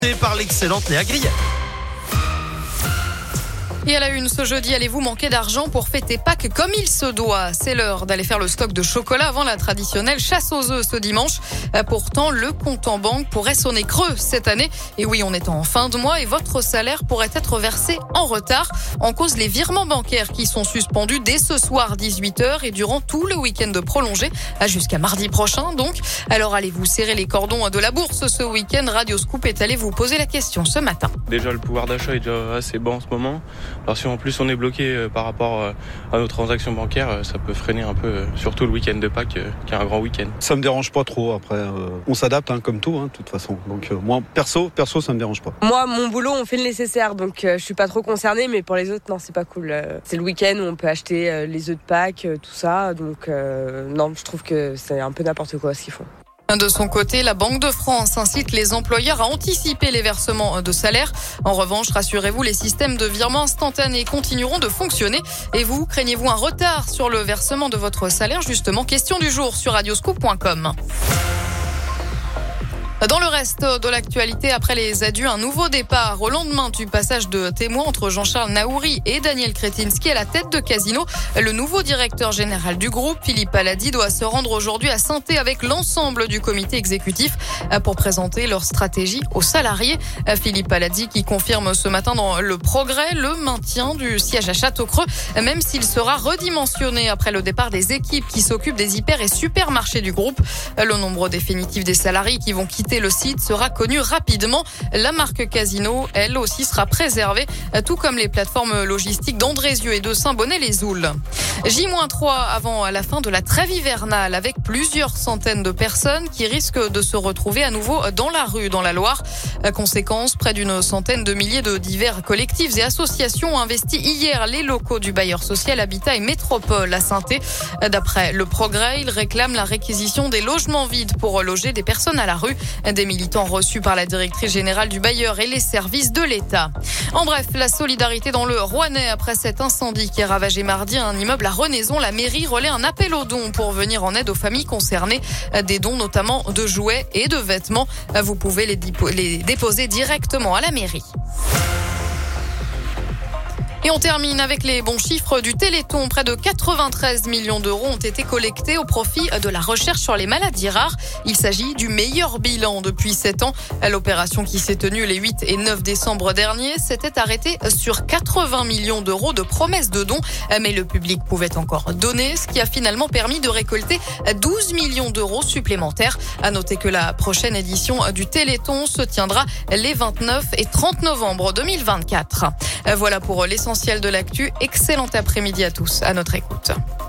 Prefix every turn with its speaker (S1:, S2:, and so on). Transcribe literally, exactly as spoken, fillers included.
S1: Et par l'excellente Léa Grillet.
S2: Et à la une, ce jeudi, allez-vous manquer d'argent pour fêter Pâques comme il se doit? C'est l'heure d'aller faire le stock de chocolat avant la traditionnelle chasse aux œufs ce dimanche. Pourtant, le compte en banque pourrait sonner creux cette année. Et oui, on est en fin de mois et votre salaire pourrait être versé en retard. En cause, les virements bancaires qui sont suspendus dès ce soir dix-huit heures et durant tout le week-end prolongé, jusqu'à mardi prochain donc. Alors allez-vous serrer les cordons de la bourse ce week-end? Radio Scoop est allé vous poser la question ce matin.
S3: Déjà, le pouvoir d'achat est déjà assez bas en ce moment. Alors si en plus on est bloqué par rapport à nos transactions bancaires, ça peut freiner un peu, surtout le week-end de Pâques, qui est un grand week-end.
S4: Ça me dérange pas trop. Après, euh, on s'adapte hein, comme tout, hein, de toute façon. Donc euh, moi, perso, perso, ça me dérange pas.
S5: Moi, mon boulot, on fait le nécessaire, donc euh, je suis pas trop concernée. Mais pour les autres, non, c'est pas cool. Euh, c'est le week-end où on peut acheter euh, les œufs de Pâques, euh, tout ça. Donc euh, non, je trouve que c'est un peu n'importe quoi ce qu'ils font.
S2: De son côté, la Banque de France incite les employeurs à anticiper les versements de salaire. En revanche, rassurez-vous, les systèmes de virement instantané continueront de fonctionner. Et vous, craignez-vous un retard sur le versement de votre salaire? Justement, question du jour sur radioscoop point com. Dans le reste de l'actualité, après les adieux, un nouveau départ au lendemain du passage de témoin entre Jean-Charles Naouri et Daniel Kretinsky à la tête de Casino. Le nouveau directeur général du groupe, Philippe Palladi, doit se rendre aujourd'hui à Saint-Thé avec l'ensemble du comité exécutif pour présenter leur stratégie aux salariés. Philippe Palladi qui confirme ce matin dans Le Progrès le maintien du siège à Château-Creux, même s'il sera redimensionné après le départ des équipes qui s'occupent des hyper et supermarchés du groupe. Le nombre définitif des salariés qui vont quitter le site sera connu rapidement. La marque Casino, elle aussi, sera préservée, tout comme les plateformes logistiques d'Andrézieux et de Saint-Bonnet-les-Oules. J trois avant la fin de la trêve hivernale, avec plusieurs centaines de personnes qui risquent de se retrouver à nouveau dans la rue dans la Loire. Conséquence, près d'une centaine de milliers de divers collectifs et associations ont investi hier les locaux du bailleur social Habitat et Métropole à Saint-Thé. D'après Le Progrès, ils réclament la réquisition des logements vides pour loger des personnes à la rue. Des militants reçus par la directrice générale du bailleur et les services de l'État. En bref, la solidarité dans le Rouennais après cet incendie qui a ravagé mardi un immeuble à Renaison. La mairie relaie un appel aux dons pour venir en aide aux familles concernées. Des dons notamment de jouets et de vêtements. Vous pouvez les, dépo- les déposer directement à la mairie. Et on termine avec les bons chiffres du Téléthon. Près de quatre-vingt-treize millions d'euros ont été collectés au profit de la recherche sur les maladies rares. Il s'agit du meilleur bilan depuis sept ans. L'opération qui s'est tenue les huit et neuf décembre dernier s'était arrêtée sur quatre-vingts millions d'euros de promesses de dons. Mais le public pouvait encore donner, ce qui a finalement permis de récolter douze millions d'euros supplémentaires. À noter que la prochaine édition du Téléthon se tiendra les vingt-neuf et trente novembre deux mille vingt-quatre. Voilà pour l'essentiel de l'actu. Excellent après-midi à tous, à notre écoute.